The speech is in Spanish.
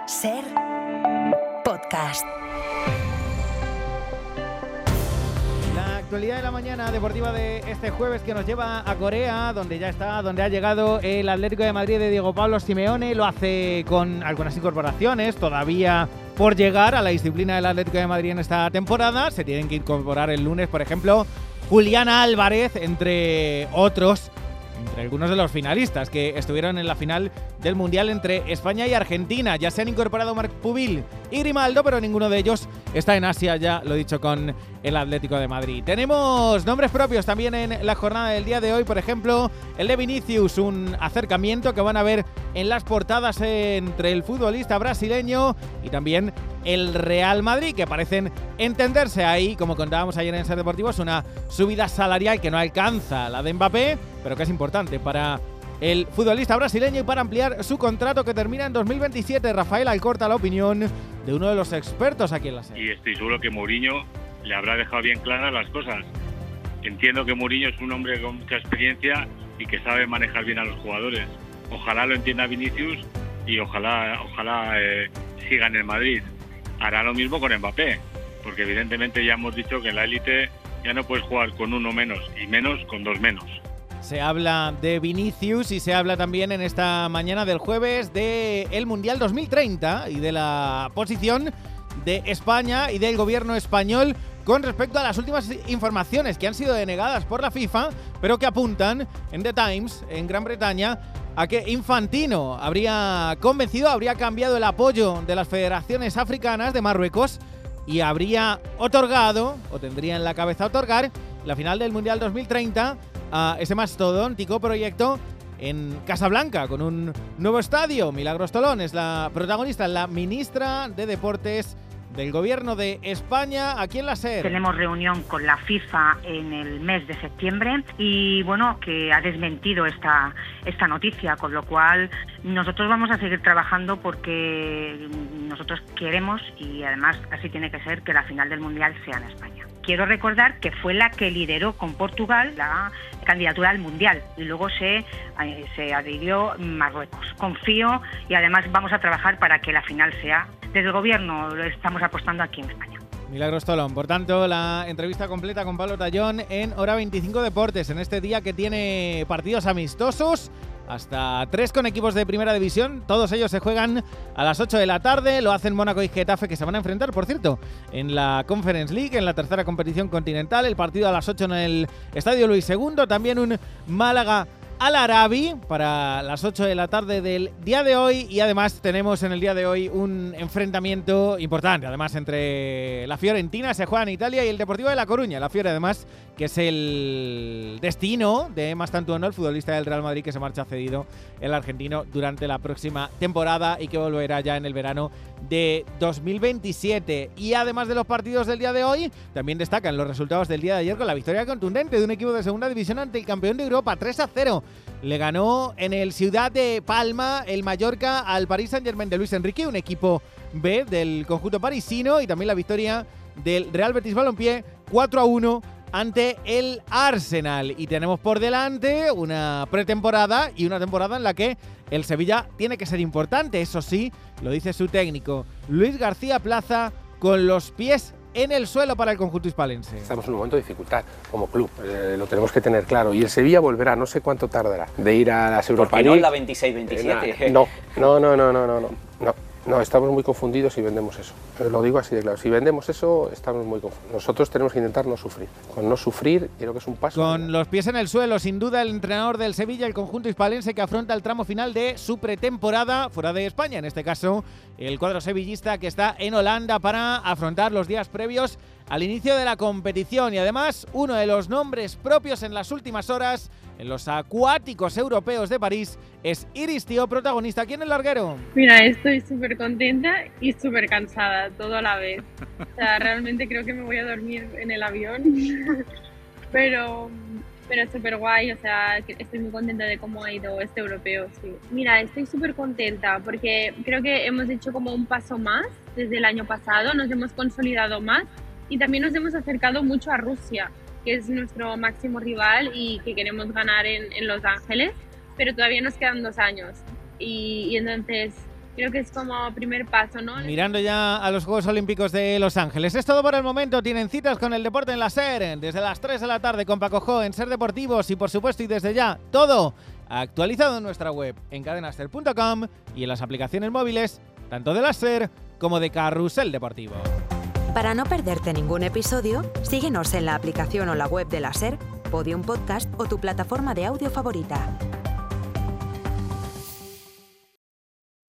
SER Podcast. La actualidad de la mañana deportiva de este jueves que nos lleva a Corea, donde ha llegado el Atlético de Madrid de Diego Pablo Simeone. Lo hace con algunas incorporaciones todavía por llegar a la disciplina del Atlético de Madrid en esta temporada. Se tienen que incorporar el lunes, por ejemplo, Julián Álvarez, entre otros, entre algunos de los finalistas que estuvieron en la final del Mundial entre España y Argentina. Ya se han incorporado Marc Pubil y Grimaldo, pero ninguno de ellos está en Asia, ya lo he dicho, con el Atlético de Madrid. Tenemos nombres propios también en la jornada del día de hoy, por ejemplo, el de Vinicius, un acercamiento que van a ver en las portadas entre el futbolista brasileño y también el Real Madrid, que parecen entenderse ahí, como contábamos ayer en SER Deportivos, una subida salarial que no alcanza la de Mbappé, pero que es importante para el futbolista brasileño y para ampliar su contrato que termina en 2027. Rafael Alcorta, la opinión de uno de los expertos aquí en la SER. Y estoy seguro que Mourinho le habrá dejado bien claras las cosas. Entiendo que Mourinho es un hombre con mucha experiencia y que sabe manejar bien a los jugadores. Ojalá lo entienda Vinicius y ojalá siga en el Madrid. Hará lo mismo con Mbappé, porque evidentemente ya hemos dicho que en la élite ya no puedes jugar con uno menos y menos con dos menos. Se habla de Vinicius y se habla también en esta mañana del jueves del Mundial 2030 y de la posición de España y del gobierno español con respecto a las últimas informaciones que han sido denegadas por la FIFA, pero que apuntan en The Times, en Gran Bretaña, a que Infantino habría cambiado el apoyo de las federaciones africanas de Marruecos y habría otorgado, o tendría en la cabeza otorgar, la final del Mundial 2030 a ese mastodóntico proyecto en Casablanca, con un nuevo estadio. Milagros Tolón es la protagonista, la ministra de Deportes del Gobierno de España, aquí en la SER. Tenemos reunión con la FIFA en el mes de septiembre y bueno, que ha desmentido esta noticia, con lo cual nosotros vamos a seguir trabajando porque nosotros queremos, y además así tiene que ser, que la final del Mundial sea en España. Quiero recordar que fue la que lideró con Portugal la candidatura al Mundial y luego se adhirió Marruecos. Confío y además vamos a trabajar para que la final sea. Desde el Gobierno lo estamos apostando aquí en España. Milagros Tolón. Por tanto, la entrevista completa con Pablo Tallón en Hora 25 Deportes, en este día que tiene partidos amistosos, hasta 3 con equipos de primera división. Todos ellos se juegan a las 8 de la tarde. Lo hacen Mónaco y Getafe, que se van a enfrentar, por cierto, en la Conference League, en la tercera competición continental. El partido a las 8 en el Estadio Luis II. También un Málaga Al Arabi para las 8 de la tarde del día de hoy. Y además tenemos en el día de hoy un enfrentamiento importante, además, entre la Fiorentina, se juega en Italia, y el Deportivo de La Coruña. La Fiore, además, que es el destino de Mastantuono, el futbolista del Real Madrid, que se marcha cedido, el argentino, durante la próxima temporada y que volverá ya en el verano de 2027. Y además de los partidos del día de hoy, también destacan los resultados del día de ayer, con la victoria contundente de un equipo de segunda división ante el campeón de Europa, 3-0. Le ganó en el Ciudad de Palma el Mallorca al Paris Saint-Germain de Luis Enrique, un equipo B del conjunto parisino, y también la victoria del Real Betis Balompié 4-1 ante el Arsenal. Y tenemos por delante una pretemporada y una temporada en la que el Sevilla tiene que ser importante. Eso sí, lo dice su técnico Luis García Plaza, con los pies en el suelo para el conjunto hispalense. Estamos en un momento de dificultad como club, lo tenemos que tener claro. Y el Sevilla volverá, no sé cuánto tardará, de ir a las Europa League. ¿Por qué no en la 26-27? No, estamos muy confundidos si vendemos eso. Lo digo así de claro. Si vendemos eso, estamos muy confundidos. Nosotros tenemos que intentar no sufrir. Con no sufrir, creo que es un paso. Con los pies en el suelo, sin duda, el entrenador del Sevilla, el conjunto hispalense, que afronta el tramo final de su pretemporada fuera de España. En este caso, el cuadro sevillista, que está en Holanda para afrontar los días previos al inicio de la competición. Y además, uno de los nombres propios en las últimas horas en los acuáticos europeos de París es Iris Tío, protagonista aquí en El Larguero. Mira, estoy súper contenta y súper cansada, todo a la vez. O sea, realmente creo que me voy a dormir en el avión, pero súper guay. O sea, estoy muy contenta de cómo ha ido este europeo, sí. Mira, estoy súper contenta porque creo que hemos hecho como un paso más desde el año pasado, nos hemos consolidado más y también nos hemos acercado mucho a Rusia, que es nuestro máximo rival y que queremos ganar en Los Ángeles, pero todavía nos quedan 2 años y entonces creo que es como primer paso, ¿no? Mirando ya a los Juegos Olímpicos de Los Ángeles. Es todo por el momento. Tienen citas con el deporte en la SER desde las 3 de la tarde con Paco Jo en SER Deportivos y por supuesto y desde ya todo actualizado en nuestra web en cadenaser.com y en las aplicaciones móviles tanto de la SER como de Carrusel Deportivo. Para no perderte ningún episodio, síguenos en la aplicación o la web de la SER, Podium Podcast o tu plataforma de audio favorita.